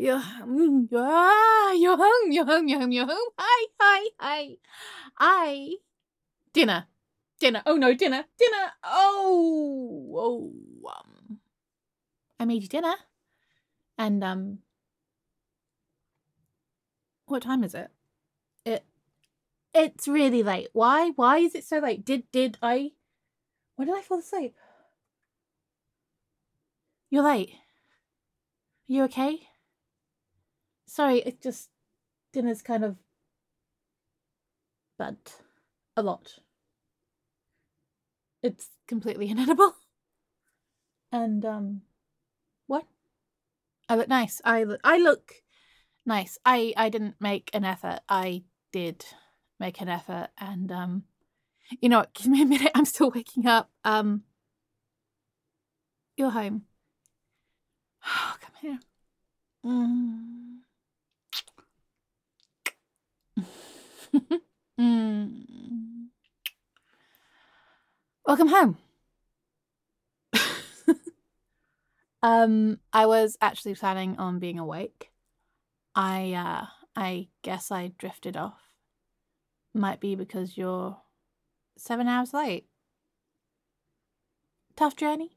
You're home. Hi. Dinner. Oh no, dinner. I made you dinner. And what time is it? It's really late. Why? Why is it so late? When did I fall asleep? You're late. Are you okay? Sorry, it's just dinner's kind of bad. A lot. It's completely inedible. And what? I look nice. I look nice. I didn't make an effort. I did make an effort, and you know what, give me a minute, I'm still waking up. You're home. Oh, come here. Welcome home. I was actually planning on being awake. I guess I drifted off. Might be because you're 7 hours late. Tough journey?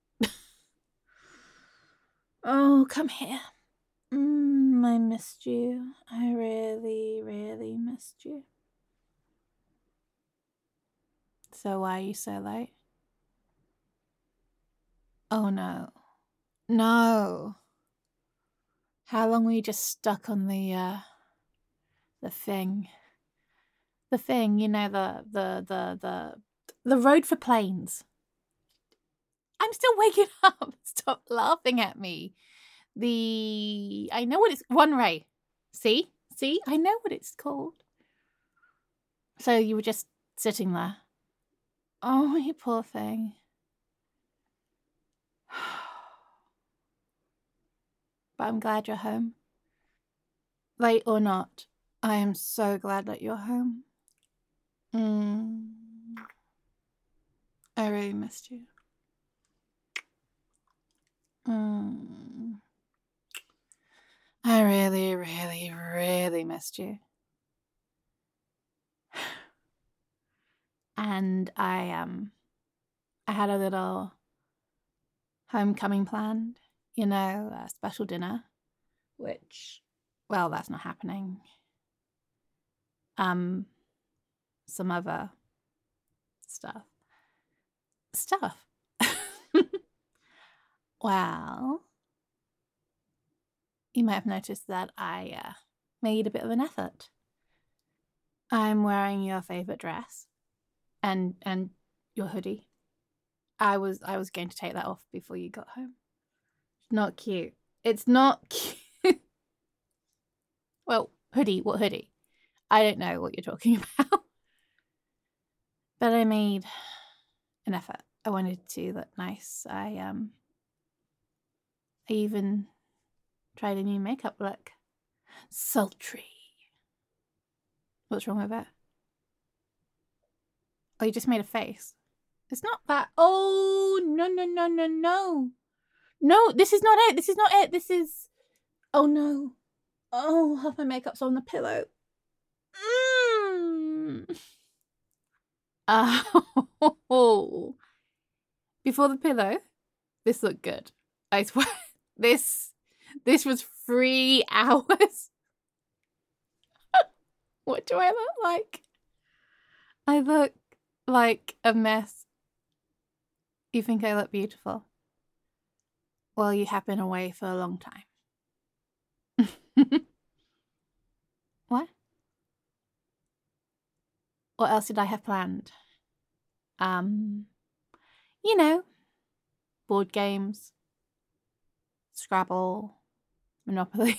Oh, come here. I missed you. I really, really missed you. So why are you so late? Oh no. No. How long were you just stuck on the thing? The thing, you know, the road for planes. I'm still waking up. Stop laughing at me. I know what it's, One Ray. See? I know what it's called. So you were just sitting there. Oh, you poor thing. But I'm glad you're home. Late or not, I am so glad that you're home. I really missed you. I really, really, really missed you. And I had a little homecoming planned, you know, a special dinner, which, well, that's not happening. Some other stuff. Well, you might have noticed that I made a bit of an effort. I'm wearing your favorite dress and your hoodie. I was going to take that off before you got home. It's not cute. It's not cute. Well, hoodie, what hoodie? I don't know what you're talking about. But I made an effort. I wanted to look nice. I even tried a new makeup look. Sultry. What's wrong with it? Oh, you just made a face. It's not that. Oh, no. No, this is not it. This is... Oh, no. Oh, half my makeup's on the pillow. Oh. Before the pillow, this looked good. I swear. This was 3 hours. What do I look like? I look like a mess. You think I look beautiful? Well, you have been away for a long time. What? What else did I have planned? You know, board games, Scrabble, Monopoly.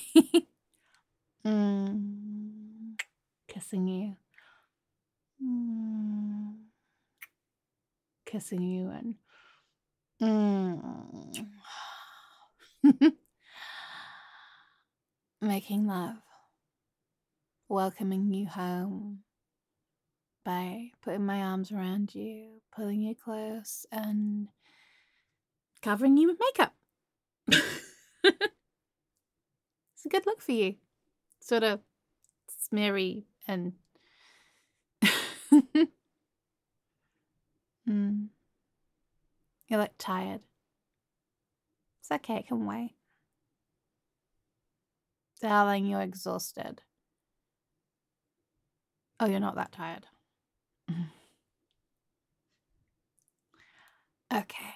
Kissing you. Kissing you and making love. Welcoming you home by putting my arms around you, pulling you close, and covering you with makeup. It's a good look for you. Sort of smeary and... You look tired. It's okay, it can wait. Darling, you're exhausted. Oh, you're not that tired. Okay.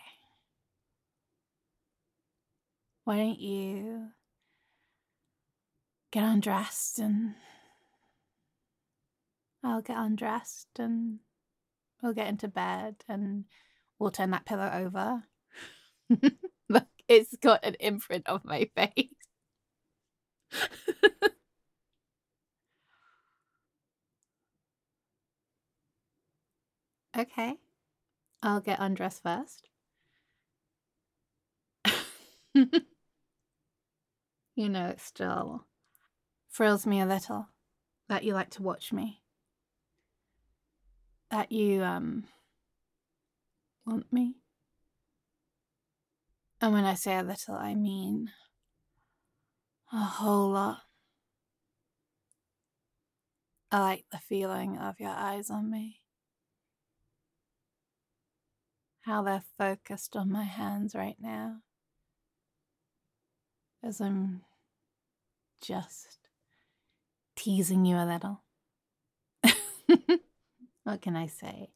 Why don't you get undressed and I'll get undressed and we'll get into bed and we'll turn that pillow over. Look, it's got an imprint of my face. Okay. I'll get undressed first. You know, it still thrills me a little that you like to watch me. That you, want me. And when I say a little, I mean a whole lot. I like the feeling of your eyes on me. How they're focused on my hands right now. As I'm just teasing you a little. What can I say?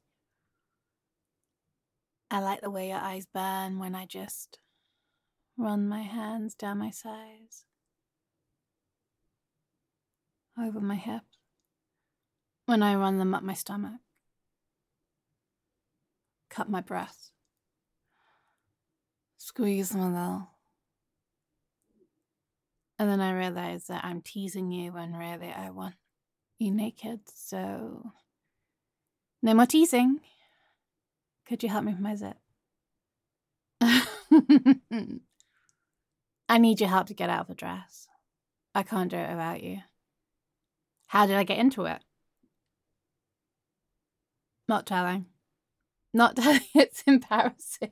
I like the way your eyes burn when I just run my hands down my sides, over my hips, when I run them up my stomach, cut my breasts, squeeze them a little. And then I realize that I'm teasing you when really I want you naked, so no more teasing. Could you help me with my zip? I need your help to get out of the dress. I can't do it without you. How did I get into it? Not telling. Not telling, it's embarrassing.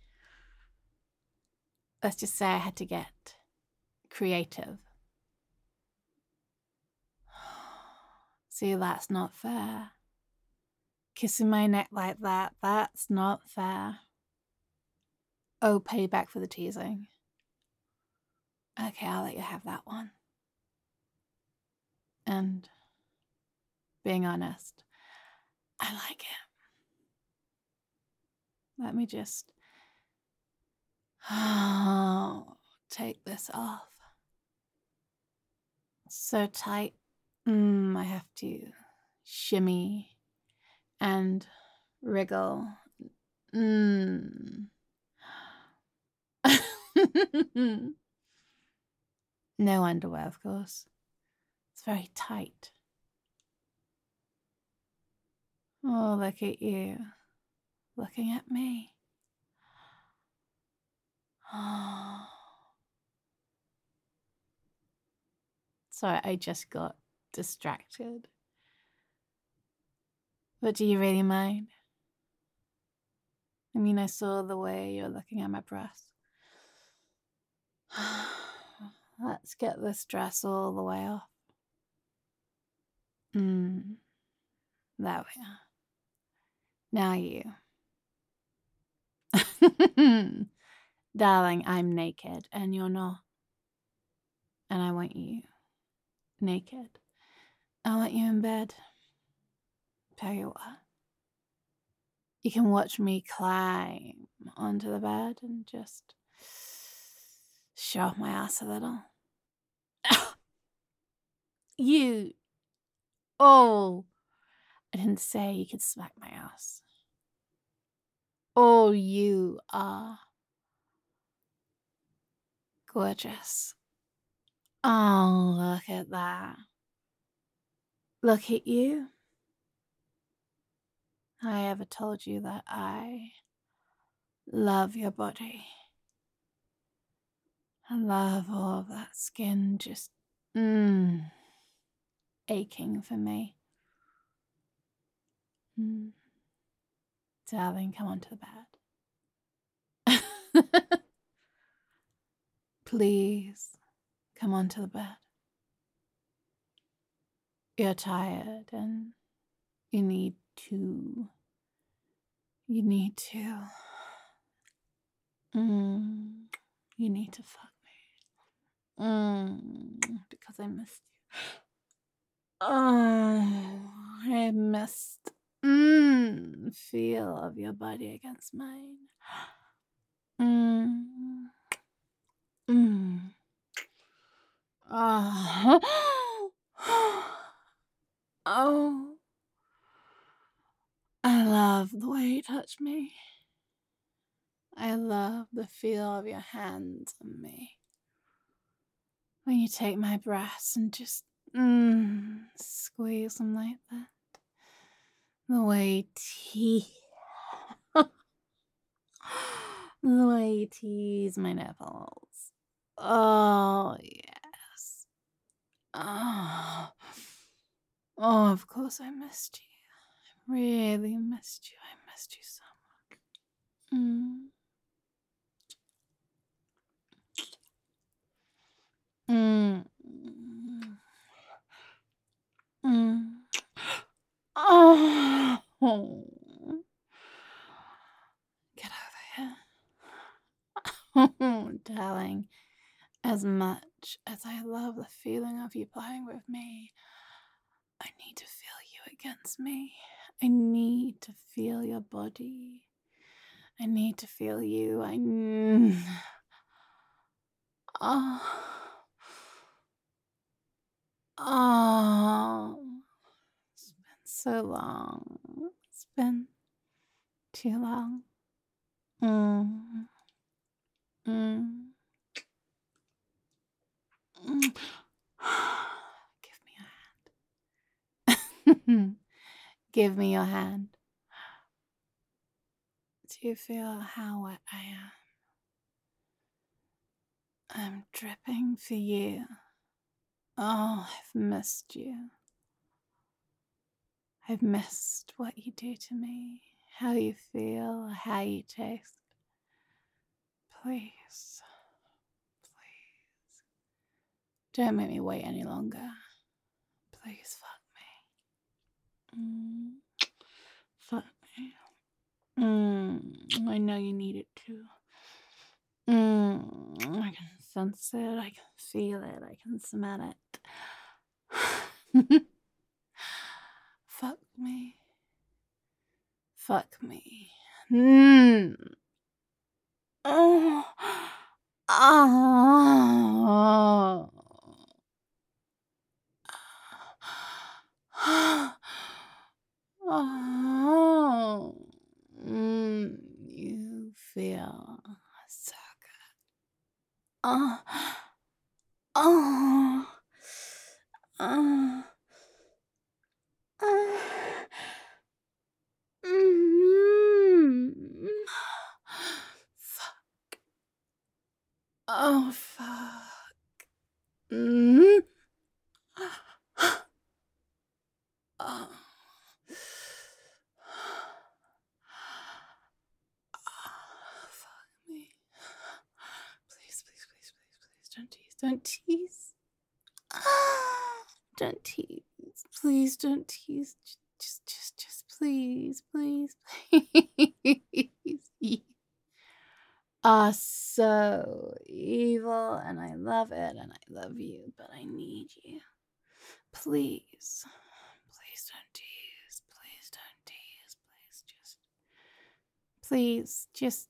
Let's just say I had to get creative. See, that's not fair. Kissing my neck like that, that's not fair. Oh, payback for the teasing. Okay, I'll let you have that one. And being honest, I like it. Let me just take this off. So tight. I have to shimmy and wriggle. No underwear, of course. It's very tight. Oh, look at you. Looking at me. Sorry, I just got distracted. But do you really mind? I mean, I saw the way you're looking at my breasts. Let's get this dress all the way off. There we are. Now you. Darling, I'm naked and you're not. And I want you naked. I want you in bed. Tell you what. You can watch me climb onto the bed and just show off my ass a little. You. Oh. I didn't say you could smack my ass. Oh, you are gorgeous. Oh, look at that. Look at you. I ever told you that I love your body. I love all of that skin just aching for me. Darling, come onto the bed. Please, come onto the bed. You're tired and you need to. You need to fuck me. Because I missed you. Oh, I missed feel of your body against mine. Oh, I love the way you touch me. I love the feel of your hands on me. When you take my breasts and just squeeze them like that. The way you tease my nipples. Oh, yes. Oh, of course I missed you. I really missed you. I missed you so much. Oh. Get over here. Darling, as much as I love the feeling of you playing with me, I need to feel you against me. I need to feel your body. I need to feel you. It's been so long. It's been too long. Give me your hand. Give me your hand. Do you feel how wet I am? I'm dripping for you. Oh, I've missed you. I've missed what you do to me, how you feel, how you taste. Please, don't make me wait any longer. Please fuck me. Fuck me. I know you need it too. I can sense it, I can feel it, I can smell it. Fuck me. Fuck me. Oh. Oh. Oh. You feel so good. Oh. Oh. Oh. Fuck. Oh, fuck. Oh. Fuck me. Please, please, please, please, please, don't tease. Don't tease. Don't tease. Please don't tease. Just please, please, please. You are so evil and I love it and I love you, but I need you. Please. Please don't tease. Please don't tease. Please just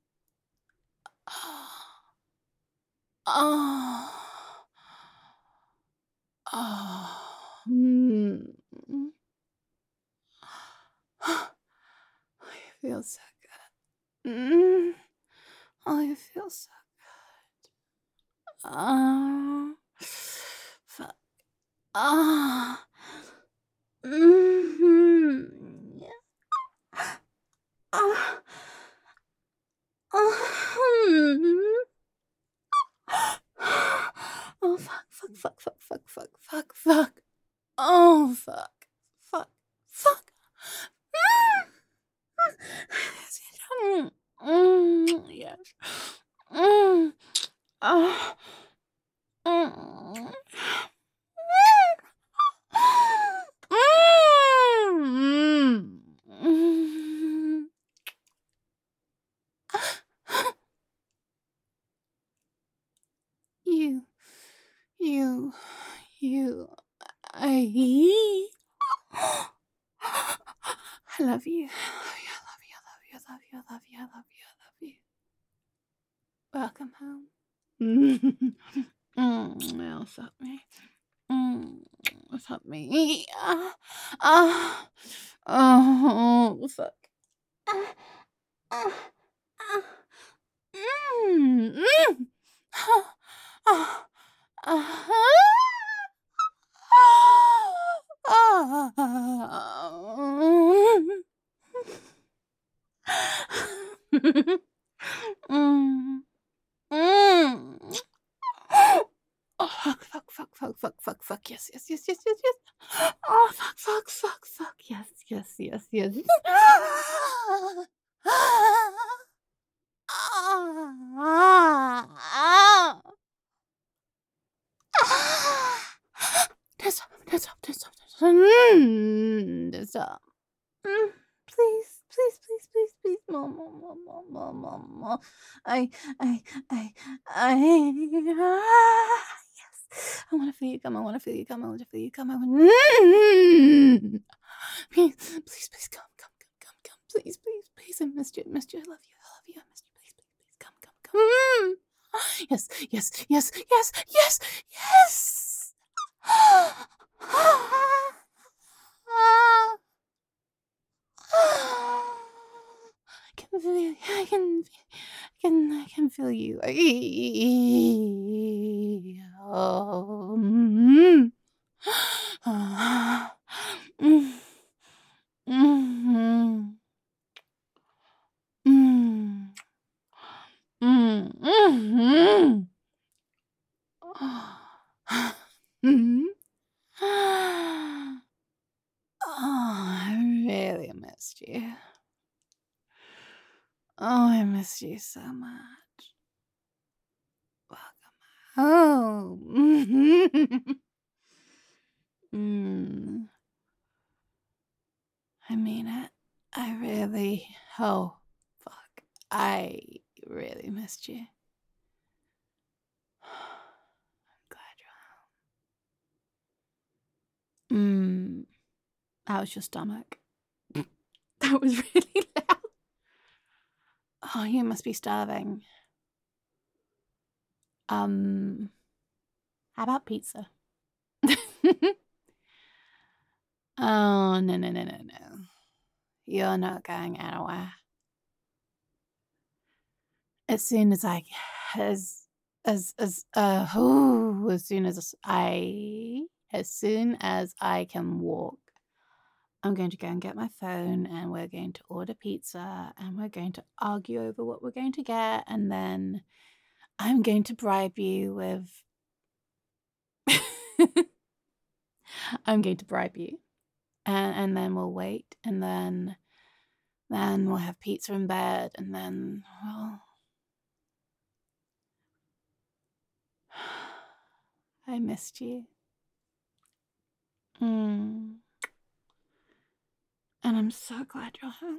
Oh. You feel so good. Oh, you feel so good. Fuck. Oh, fuck. Oh, fuck. Yes. Mm. Mm. You, you, you, I, I love you. I love you, I love you, I love you, I love you, I love you, I love you. Welcome home. What's up, me? What's up, me? Oh, fuck. Oh, fuck. Yes. Oh, fuck. Yes. Stop. Please, Mom. I, yes. I want to feel you come. Please, come. Please. I missed you. I love you. I missed you. Please, come. Yes. I can feel you. Oh. I really missed you. Oh, I missed you so much. Welcome home. I mean it. Oh, fuck. I really missed you. I'm glad you're home. How's your stomach? That was really loud. Oh, you must be starving. How about pizza? Oh, no. You're not going anywhere. As soon as I can walk, I'm going to go and get my phone and we're going to order pizza and we're going to argue over what we're going to get, and then I'm going to bribe you with I'm going to bribe you, and then we'll wait, and then we'll have pizza in bed, and then I missed you. And I'm so glad you're home.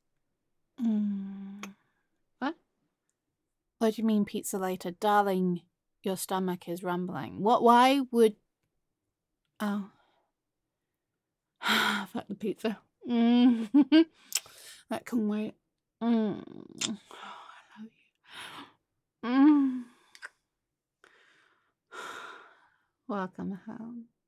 What? What do you mean pizza later? Darling, your stomach is rumbling. What? Why would... Oh. Fuck the pizza. That can wait. I love you. Welcome home.